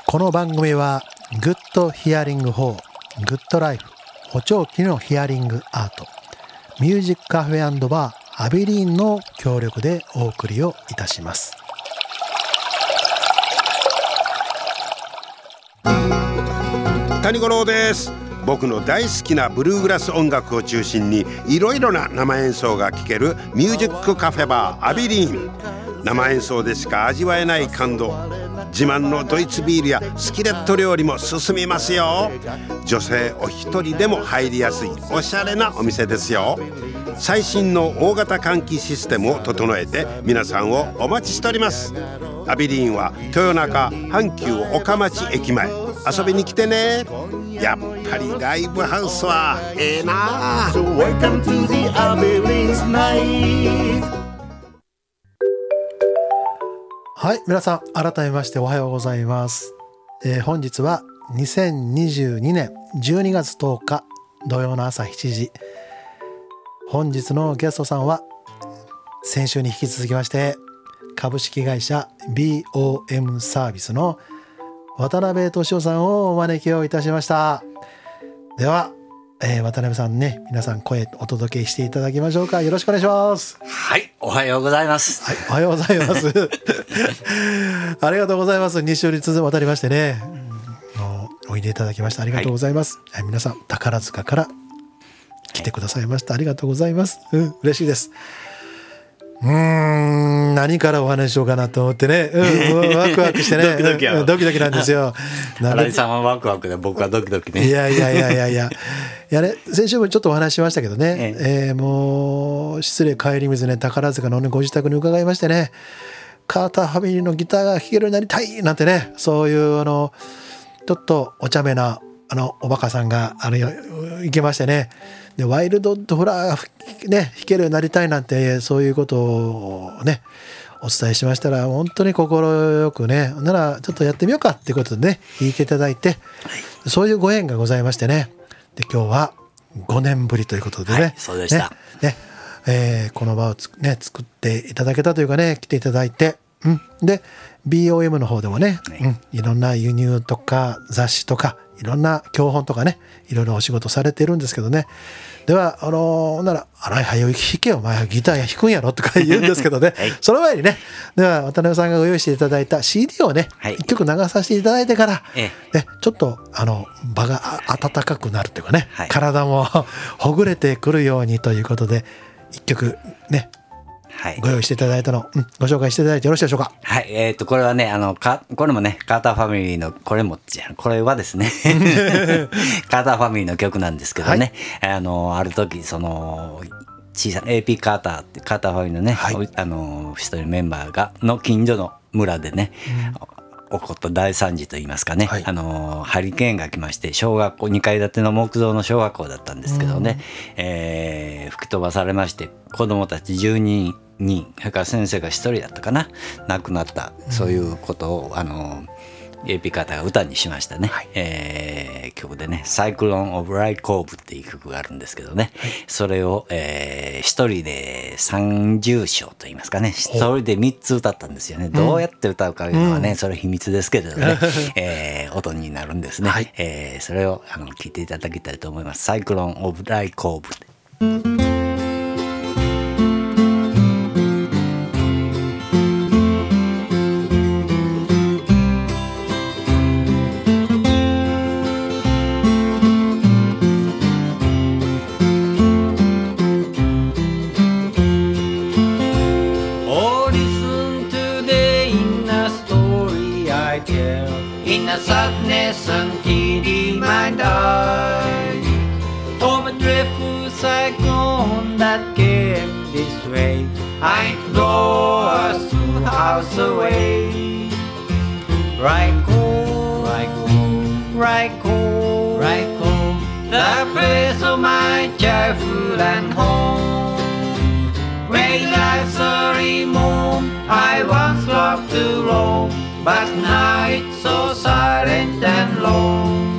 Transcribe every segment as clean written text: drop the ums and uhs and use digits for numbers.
この番組はグッドヒアリング4グッドライフ補聴器のヒアリングアートミュージックカフェ&バーアビリーンの協力でお送りをいたします。 谷五郎です。僕の大好きなブルーグラス音楽を中心にいろいろな生演奏が聴けるミュージックカフェバーアビリーン。生演奏でしか味わえない感動、自慢のドイツビールやスキレット料理も進みますよ。女性お一人でも入りやすいおしゃれなお店ですよ。最新の大型換気システムを整えて皆さんをお待ちしております。アビリーンは豊中阪急岡町駅前、遊びに来てね。やっぱりライブハウスはええな。So welcome to the Abilene Night。 はい、皆さん改めましておはようございます。本日は2022年12月10日土曜の朝7時。本日のゲストさんは先週に引き続きまして株式会社 BOM サービスの渡辺俊夫さんをお招きをいたしました。では、渡辺さんね、皆さん声お届けしていただきましょうか。よろしくお願いします。 はい、おはようございます。 はい、おはようございますありがとうございます。2週にわたりましてね、おいでいただきましてありがとうございます、はい、皆さん宝塚から来てくださいました、ありがとうございます、嬉しいです。何からお話ししようかなと思ってね、ワクワクしてねドキドキなんですよ。 新井さんはワクワクで僕はドキドキね。 いやね、先週もちょっとお話ししましたけどね、もう失礼帰り水ね、宝塚の、ご自宅に伺いましてね、カーターファミリーのギターが弾けるようになりたいなんてね、そういうちょっとお茶目なおバカさんが行けましてね、でワイルドフラーね弾けるようになりたいなんて、そういうことをねお伝えしましたら、本当に快くね、ならちょっとやってみようかっていうことでね弾いていただいて、そういうご縁がございましてね、で今日は5年ぶりということでね、 はい、そうでした、 この場を作っていただけたというかね、来ていただいて、で BOM の方でもね、いろんな輸入とか雑誌とかいろんな教本とかね、いろいろお仕事されてるんですけどね、ではなら荒井はよ弾けよ、お前ギターや弾くんやろとか言うんですけどね、はい、その前にね、では渡辺さんがご用意していただいた CD をね、1曲流させていただいてから、ちょっと場が温かくなるというかね、体もほぐれてくるようにということで1曲ね、ご用意していただいたの、ご紹介していただいてよろしいでしょうか。 はい、これはねこれもねカーターファミリーのこれはですねカーターファミリーの曲なんですけどね、ある時小さな AP カーターってカーターファミリーのね、一人メンバーの近所の村でね、起こった大惨事といいますかね、ハリケーンが来まして、小学校2階建ての木造の小学校だったんですけどね、吹き飛ばされまして、子どもたち12人、それから先生が1人だったかな、亡くなった、そういうことをAP カーターが歌にしましたね、曲でね、サイクロン・オブ・ライ・コーブっていう曲があるんですけどね、それを、一人で30章といいますかね、一人で3つ歌ったんですよね。どうやって歌うかいうのはね、それ秘密ですけれどね、音になるんですね、それを聞いていただきたいと思います。サイクロン・オブ・ライ・コーブ。 Sadness until he might die. From a dreadful cyclone that came this way, I blow us to house away. Right cold, right cold, right cold, right cold, the place of my childhood and home. Where life's a remote, I once loved to roam, but now it's so silent and lone.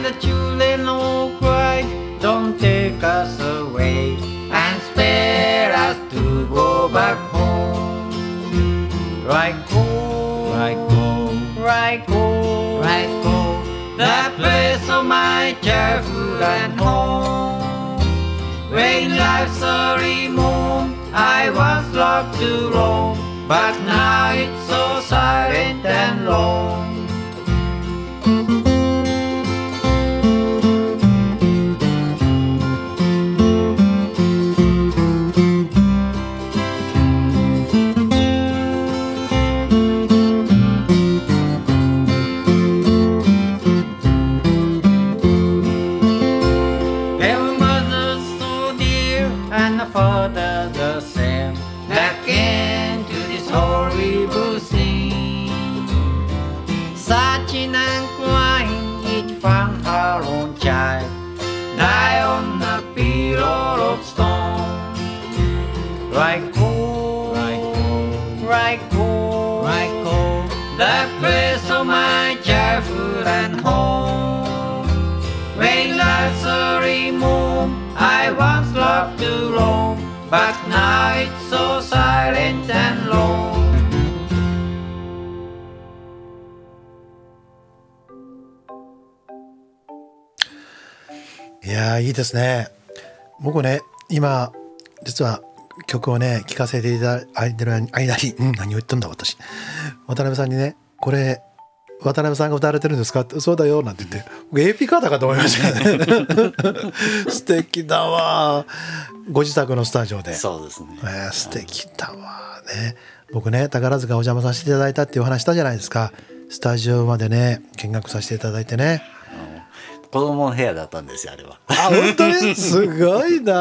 the children all cry, don't take us away and spare us to go back home. Right home, right home, right home, right home, the place of my childhood and home. When life's a remote, I once loved to roam, but now it's so silent and lone. Father the same that came to this horrible scene, searching and crying, each found her own child, die on a pillow of stone. Right home, right home, right home, right home, the place of my childhood and home. When life's a remote, I once loved to roam, but now it's so silent and lone. いやーいいですね。僕ね今実は曲をね聴かせていただいてる間に、何を言ってんだ私、渡辺さんにねこれ渡辺さんが歌われてるんですかって、そうだよなんて言って僕 AP カードかと思いましたね素敵だわ、ご自宅のスタジオで。 そうですね、 素敵だわね。僕ね宝塚お邪魔させていただいたっていうお話したじゃないですか。スタジオまでね見学させていただいてね、 子供の部屋だったんですよあれは。 本当にすごいな。い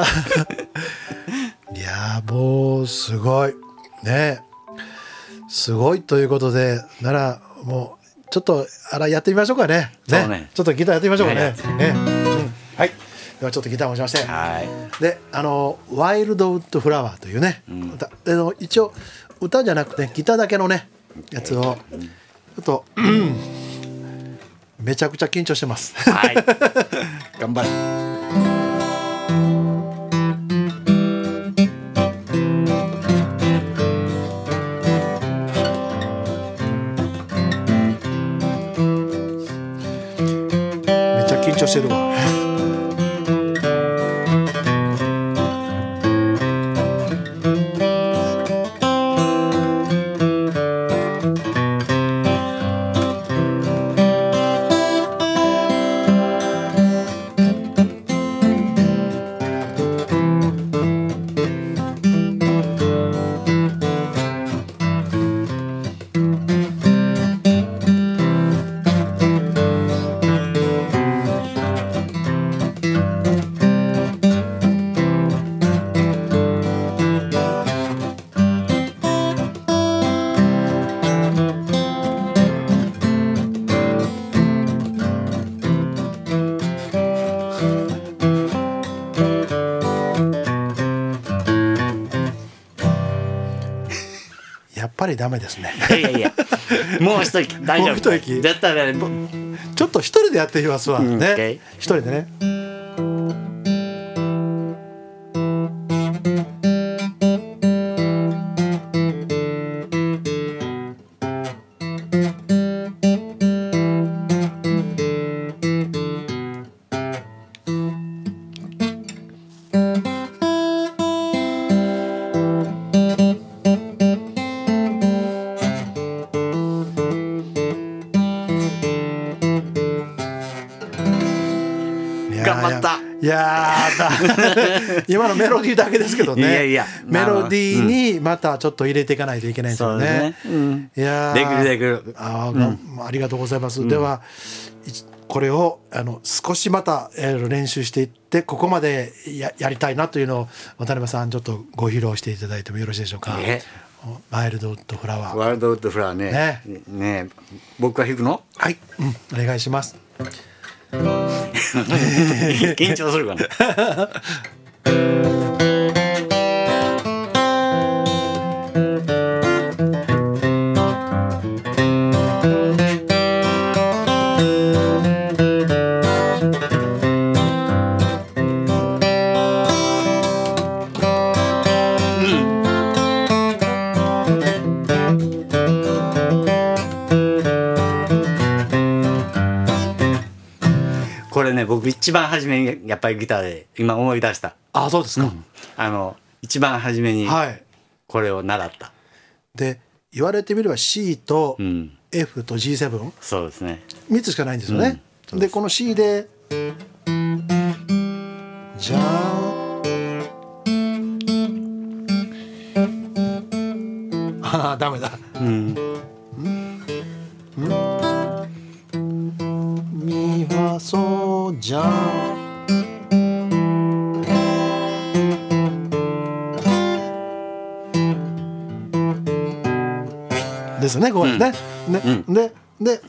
やもうすごいね、すごいということでならもうちょっとやってみましょうかね。ね、ちょっとギターやってみましょうかね。はい。ではちょっとギターを持ちまして、でワイルドウッドフラワーというね、歌一応歌じゃなくてギターだけのねやつをちょっと、めちゃくちゃ緊張してます。 はい。頑張れ。 緊張してるわ。やっぱりダメですね。 いやもう一息大丈夫。もう一息絶対ね。 ちょっと一人でやってみますわね。一人でね。 頑張った。 いやだ今のメロディーだけですけどね。いやメロディーにまたちょっと入れていかないといけないんですよね。いやできる。 ありがとうございます。ではこれを少しまた練習していってここまで やりたいなというのを渡辺さんちょっとご披露していただいてもよろしいでしょうか。ワイルドウッドフラワー。 ワイルドウッドフラワーね。僕が弾くの？ はい、お願いします。 緊張するかな。 これね僕一番初めにやっぱりギターで今思い出した。 あ、そうですか。 一番初めにはい。 これを習った。 で言われてみれば C と F と G7、 そうですね。 3つしかないんですよね。でこの C でじゃあダメだ。ミファソじゃん。ですねこれね。で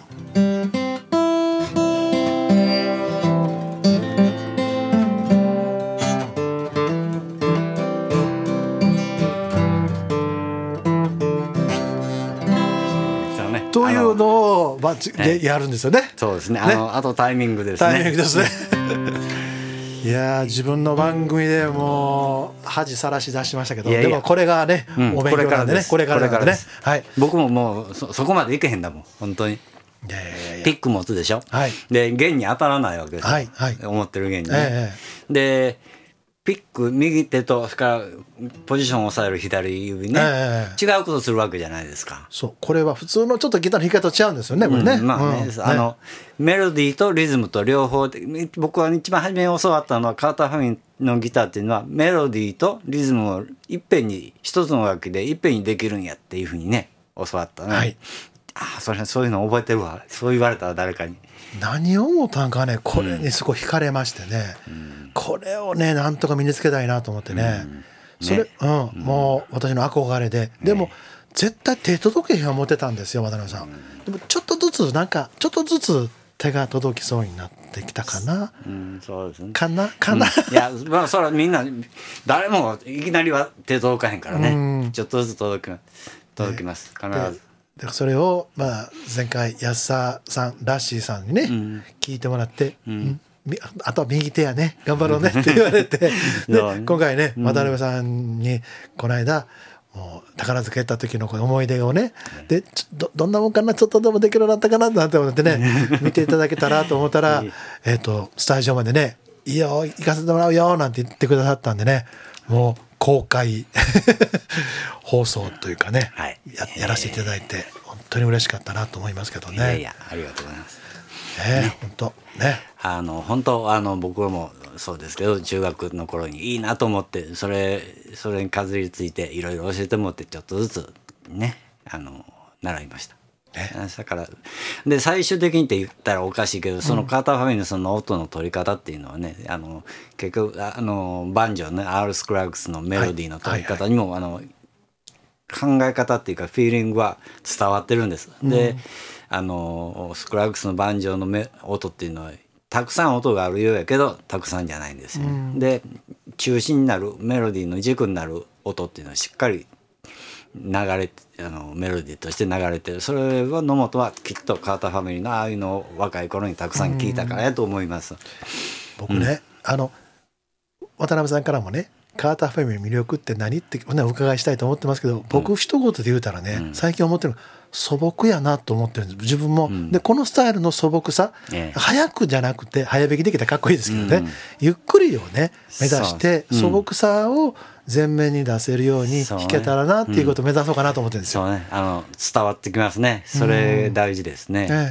というのをバッチでやるんですよね。 そうですね。あとタイミングですね。 タイミングですね。いや自分の番組でもう恥さらし出しましたけど、でもこれがね、お勉強なんでね、これからなんでね。はい。 僕ももうそこまでいけへんだもん本当に。ピック持つでしょ。はい。で弦に当たらないわけですよ。はいはい。思ってる弦にね。でピック右手とそれからポジションを押さえる左指ね、違うことするわけじゃないですか。 そうこれは普通のちょっとギターの弾き方と違うんですよねこれね。 まあね、メロディーとリズムと両方で僕は一番初めに教わったのはカーター・ファミリーのギターっていうのはメロディーとリズムをいっぺんに一つの楽器でいっぺんにできるんやっていうふうにね教わったね。はい。そういうの覚えてるわ。そう言われたら誰かに。 何を思ったんかねこれにすごい惹かれましてね、これをねなんとか身につけたいなと思ってね、それ、もう私の憧れで、でも絶対手届けへん思ってたんですよ渡辺さん。でもちょっとずつ手が届きそうになってきたかな。 そうですね。 かな。 いやまあそれはみんな誰もいきなりは手届かへんからね。ちょっとずつ届きます必ず。 でそれを前回安田さんラッシーさんにね、聞いてもらって、あとは右手やね頑張ろうねって言われてで今回ね渡辺さんにこの間もう宝塚やった時の思い出をねでどんなもんかなちょっとでもできるようになったかななんて思ってね見ていただけたらと思ったらスタジオまでねいいよ行かせてもらうよなんて言ってくださったんでねもう公開放送というかね、やらせていただいて本当に嬉しかったなと思いますけどね。 いやありがとうございます。 本当ね本当僕もそうですけど中学の頃にいいなと思ってそれにかずりついていろいろ教えてもらってちょっとずつね習いました。だからで最終的にって言ったらおかしいけどそのカーター・ファミリーのその音の取り方っていうのはね結局バンジョーねアール・スクラッグスのメロディーの取り方にも考え方っていうかフィーリングは伝わってるんです。でスクラッグスのバンジョーの音っていうのはたくさん音があるようやけどたくさんじゃないんですよ。で中心になるメロディーの軸になる音っていうのはしっかりメロディーとして流れてる。それは野本はきっとカーター・ファミリーのああいうのを若い頃にたくさん聞いたからやと思います。 僕ね、渡辺さんからもねカーター・ファミリーの魅力って何ってお伺いしたいと思ってますけど僕一言で言うたらね、最近思ってるの素朴やなと思ってるんです自分も。でこのスタイルの素朴さ、早くじゃなくて早弾きできたらかっこいいですけどね、ゆっくりをね目指して素朴さを前面に出せるように弾けたらなっていうことを目指そうかなと思ってるんですよ。 そうね、伝わってきますね。それ大事ですね。や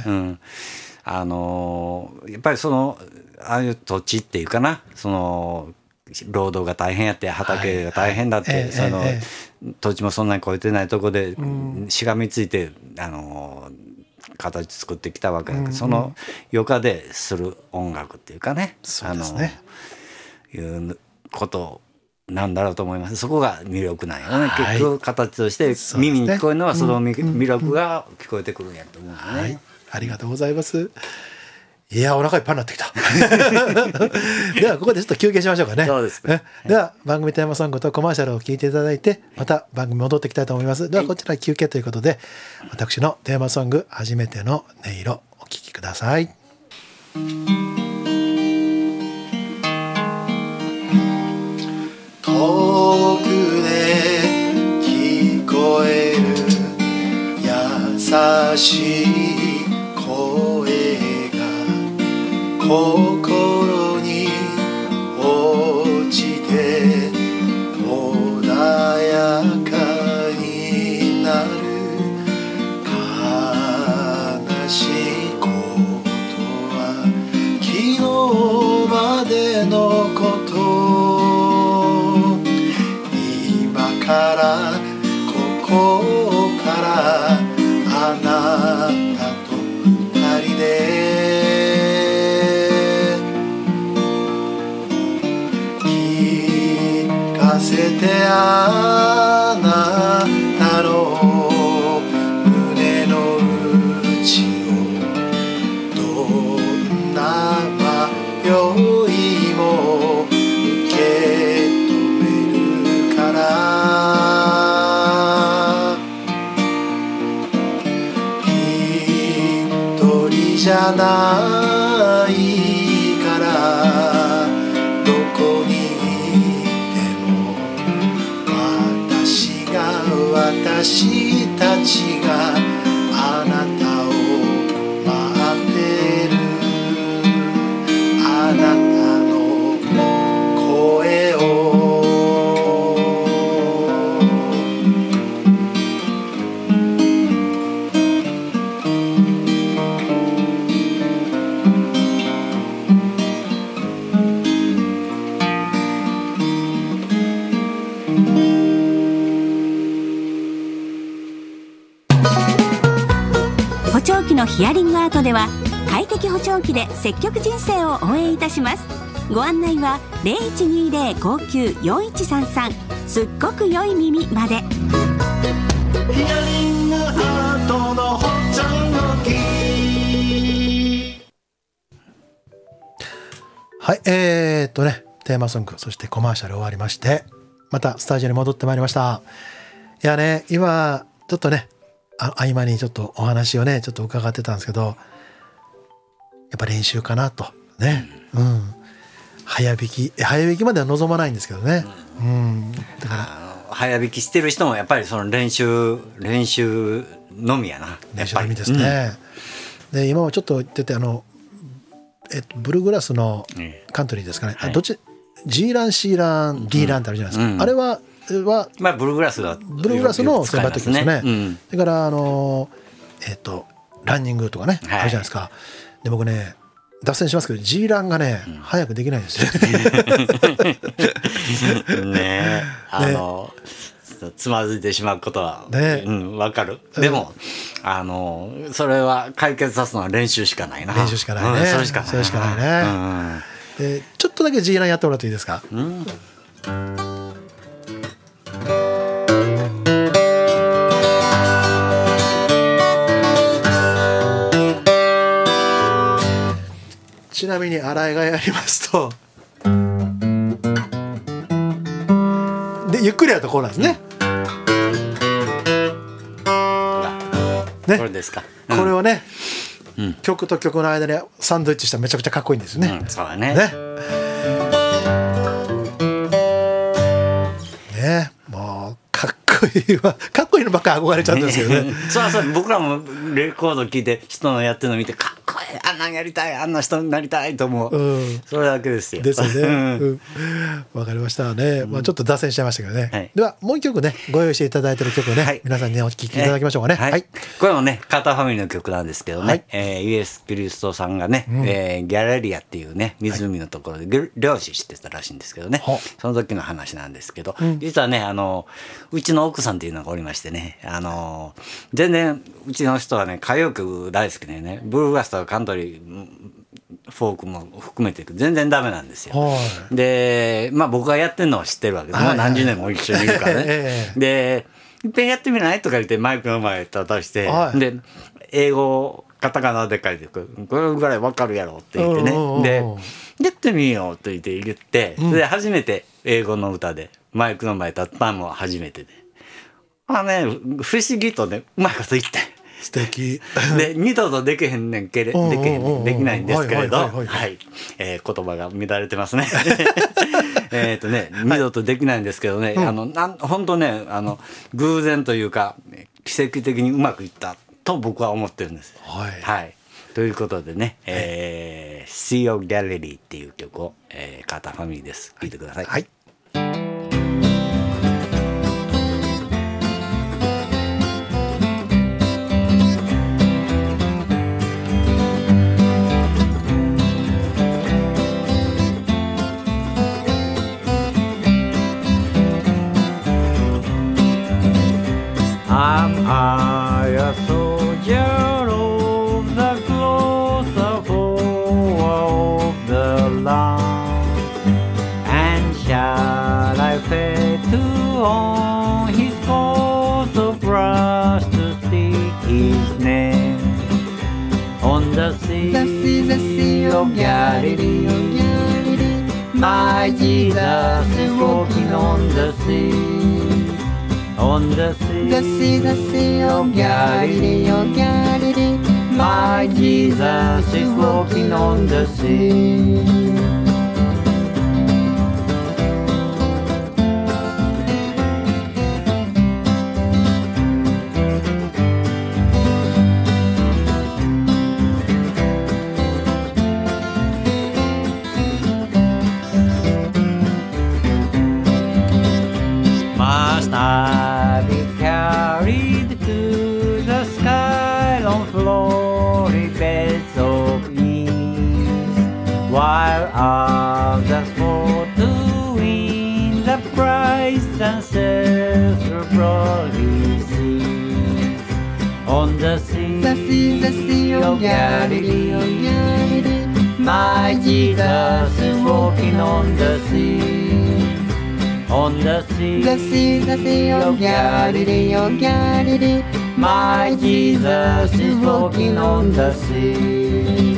っぱりああいう土地っていうかな労働が大変やって畑が大変だって、土地もそんなに超えてないとこでしがみついて形作ってきたわけだけど、その余暇でする音楽っていうかね、 そうですね、 いうことなんだろうと思います。そこが魅力なんやね、結局形として耳に聞こえるのはその魅力が聞こえてくるんやと思うね。 ありがとうございます。いやお腹いっぱいになってきたではここでちょっと休憩しましょうかね。 そうですね。 では番組テーマソングとコマーシャルを聞いていただいてまた番組戻っていきたいと思います。ではこちら休憩ということで、私のテーマソング初めての音色お聴きください。遠くで聞こえる優しい声が心に落ちて穏やかになる悲しいことは昨日までのこと今からここからあなたと二人で聞かせてあなたの胸の内をどんな迷いも受け止めるからじゃないからどこにいても私たちがあなたを待ってるあなたの声を補聴器のヒアリングアートでは快適補聴器で積極人生を応援いたします。ご案内は 0120-594133 すっごく良い耳まで。 ヒアリングアートの補聴器。 はい、テーマソングそしてコマーシャル終わりましてまたスタジオに戻ってまいりました。いやね今ちょっとね合間にちょっとお話をねちょっと伺ってたんですけどやっぱ練習かなとね、早弾きまでは望まないんですけどね、だから早弾きしてる人もやっぱりその練習のみやな。 練習のみですね、で今はちょっと言っててブルーグラスのカントリーですかね、どっち G ラン C ラン D ランってあるじゃないですか、あれはまあブルーグラスの選抜曲ですね。だからランニングとかね、あるじゃないですか。で僕ね脱線しますけど G ランがね、早くできないんですよね。つまずいてしまうことはわかる。でもそれは解決さすのは練習しかないな。 練習しかないね。それしかないね。でちょっとだけ G ランやってもらっていいですか。ちなみに新井がやりますとでゆっくりやるとこうなんですね。 これですか。 これをね、曲と曲の間でサンドイッチしたらめちゃくちゃかっこいいんですね。 そうだね。 ね、もうかっこいいわ。かっこいいのばっかり憧れちゃうんですけどね。 そう僕らもレコード聞いて人のやってるの見てかっこいい、あんなんやりたい、あんな人になりたいと思う、それだけですよ。 ですよね。わかりましたね。ちょっと脱線しちゃいましたけどね。ではもう一曲ねご用意していただいている曲をね、皆さんにお聴きいただきましょうかね。 これもねカーターファミリーの曲なんですけどね、イエス・キリストさんがね、ギャレリアっていうね湖のところで漁師してたらしいんですけどね、その時の話なんですけど、実はねうちの奥さんっていうのがおりましてね、全然うちの人はね歌謡曲大好きでね、ブルーガスとかカントリーフォークも含めて全然ダメなんですよ。で僕がやってるのは知ってるわけで、もう何十年も一緒にいるからね。でいっぺんやってみないとか言ってマイクの前に立たして、で英語カタカナで書いてこれぐらいわかるやろって言ってね、でやってみようと言ってで初めて英語の歌でマイクの前に立ったのも初めてで、不思議とねうまいこと言って素敵で二度とできないんですけれど、言葉が乱れてますね。二度とできないんですけどね、本当ね偶然というか奇跡的にうまくいったと僕は思ってるんです。ということでね、 Sea of Galilee っていう曲を、カーターファミリーです。聴いてください。 はい。 I'm a soldier of the closer foe of the land, and shall I fail to on his cause of brass to speak his name on the sea of Galilee, my Jesus is walking on the sea. On the sea of Galilee, my Jesus is walking on the sea. Must I be carried to the sky on flowery beds of ease, while others fall to win the prize and sail through broadly seas? On the sea of Galilee, my Jesus is walking on the sea. On the sea of Galilee, my Jesus is walking on the sea.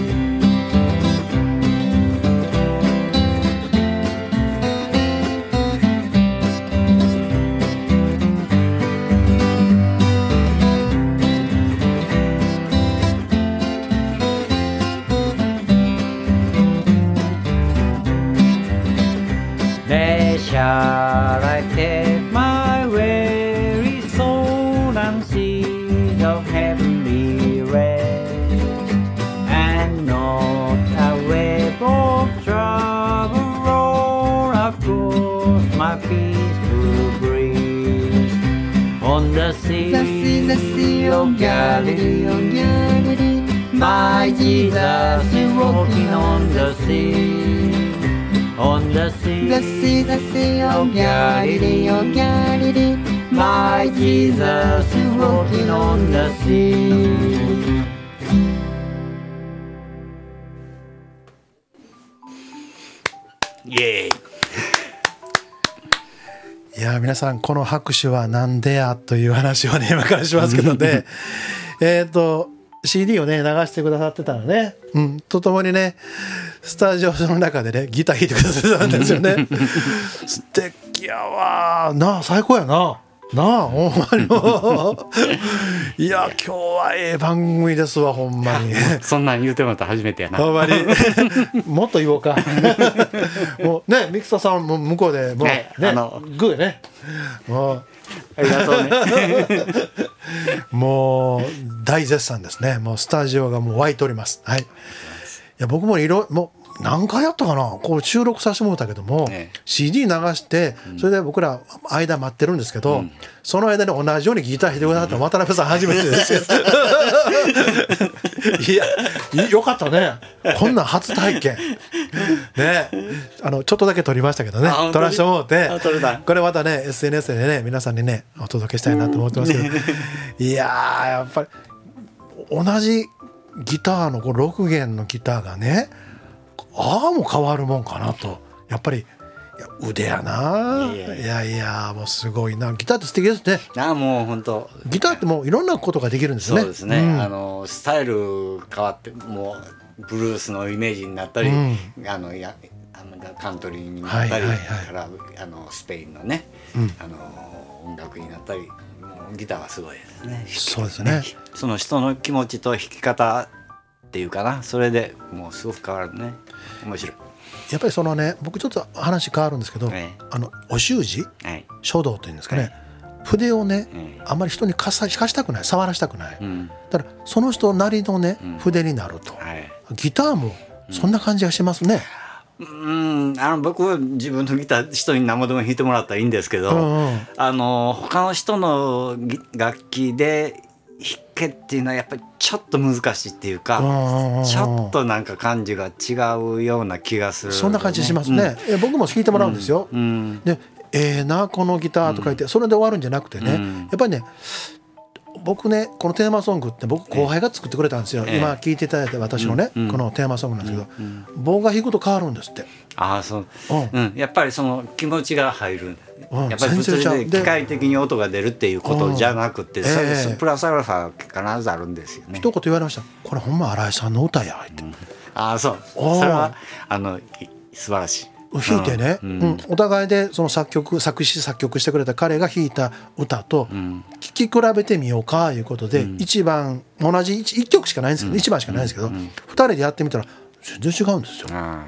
There shall I take my weary soul and seed of heavenly rest, and not a wave of trouble roar across my peaceful breast. On the sea of Galilee, my Jesus is walking on the sea. On the sea of Galilee, my Jesus is walking on the sea. イエーイ。 いや皆さんこの拍手はなんでやという話をね今からしますけどねCD をね流してくださってたらね、とともにねスタジオの中でねギター弾いてくださってたんですよね素敵やわなあ、最高やななあ、ほんまにいや今日は番組ですわほんまにそんなん言うてもらったら初めてやな。 ほんまにもっと言おうかもうねミキサさんも向こうでもうねグーねもうありがとうねもう大絶賛ですね。もうスタジオがもう沸いております。はい。いや僕ももう何回やったかな、こう収録させてもらったけども、CD 流してそれで僕ら間待ってるんですけど、その間に同じようにギター弾いてくださった渡辺さん初めてですよいやよかったね、こんなん初体験ね、ちょっとだけ撮りましたけどね、撮らせてもらって、これまたね SNS でね皆さんにねお届けしたいなと思ってますけどいやーやっぱり同じギターのこう6弦のギターがねもう変わるもんかなと、やっぱり腕やな。いやもうすごいな。ギターって素敵ですね。 もう本当ギターってもういろんなことができるんですね。 そうですね、スタイル変わってもうブルースのイメージになったり、カントリーになったり、からスペインのね、音楽になったり、もうギターはすごいですね。 そうですね。 その人の気持ちと弾き方っていうかな、それでもうすごく変わるね。面白い。 やっぱりそのね、僕ちょっと話変わるんですけど、お習字、書道というんですかね、筆をね、あんまり人に弾かしたくない、触らしたくない、だからその人なりのね、筆になると、ギターもそんな感じがしますね。 僕は自分のギター人に何もでも弾いてもらったらいいんですけど、他の人の楽器で弾けっていうのはやっぱりちょっと難しいっていうか、ちょっとなんか感じが違うような気がする、ね、 そんな感じしますね、僕も弾いてもらうんですよ、でなこのギターとか言って、それで終わるんじゃなくてね、やっぱりね僕ねこのテーマソングって僕後輩が作ってくれたんですよ、今聴いていただいた私のね、このテーマソングなんですけど、棒が弾くと変わるんですって。 そう、やっぱりその気持ちが入る、やっぱり普通で機械的に音が出るっていうことじゃなくて、プラスアルファ必ずあるんですよね。 一言言われました。これほんま新井さんの歌やって。 そう、それは素晴らしい。 弾いてね、お互いでその作詞作曲してくれた彼が弾いた歌と聴き比べてみようかいうことで、一番同じ 1曲しかないんですけど、1番しかないんですけど、2人でやってみたら全然違うんですよ。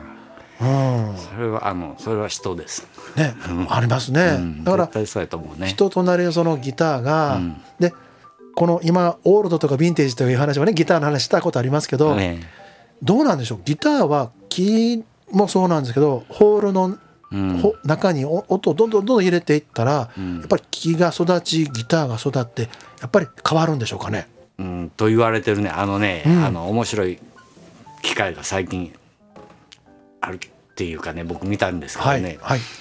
それは人ですね、ありますね。だから絶対そうやと思うね。 人となりのそのギターが、でこの今オールドとかヴィンテージという話もね、ギターの話したことありますけど、どうなんでしょう。ギターは木もそうなんですけど、ホールの、中に音をどんどん入れていったら、やっぱり木が育ちギターが育ってやっぱり変わるんでしょうかね。 と言われてるね。面白い機械が最近あるっていうかね、僕見たんですけどね、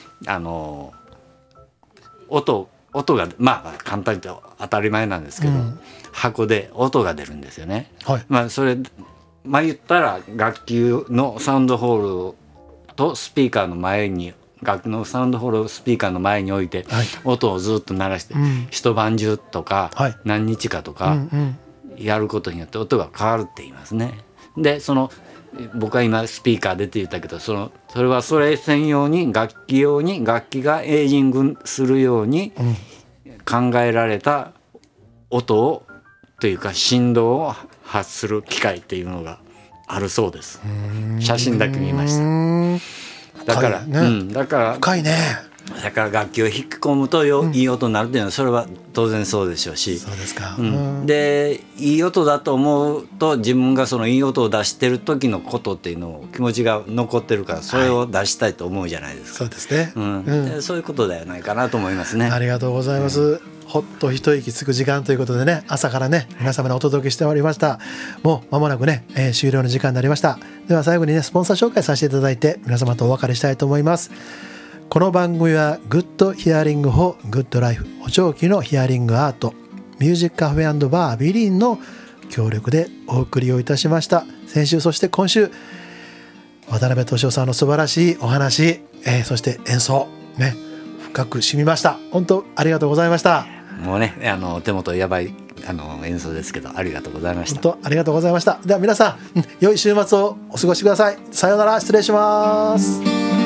音が簡単に言って当たり前なんですけど、箱で音が出るんですよね。それ言ったら楽器のサウンドホールとスピーカーの前に、楽器のサウンドホールをスピーカーの前に置いて、音をずっと鳴らして、一晩中とか、何日かとかやることによって音が変わるって言いますね。で僕は今スピーカーでって言ったけど、それはそれ専用に楽器用に楽器がエイジングするように考えられた音をというか振動を発する機械っていうのがあるそうです。写真だけ見ました。だから深いね。だから楽器を引き込むといい音になるっていうのはそれは当然そうでしょうし、 そうですか。 でいい音だと思うと、自分がそのいい音を出してる時のことっていうのを気持ちが残ってるから、それを出したいと思うじゃないですか。 そうですね。 そういうことではないかなと思いますね。 ありがとうございます。ほっと一息つく時間ということでね、朝からね皆様にお届けしておりました。もう間もなくね、終了の時間になりました。では最後にねスポンサー紹介させていただいて皆様とお別れしたいと思います。この番組はグッドヒアリングフォーグッドライフ、補聴器のヒアリングアート、ミュージックカフェ&バービリンの協力でお送りをいたしました。先週そして今週、渡辺俊夫さんの素晴らしいお話、そして演奏ね深く染みました。本当ありがとうございました。 もうね手元やばい演奏ですけど、ありがとうございました。 本当ありがとうございました。では皆さん、良い週末をお過ごしください。さようなら、失礼します。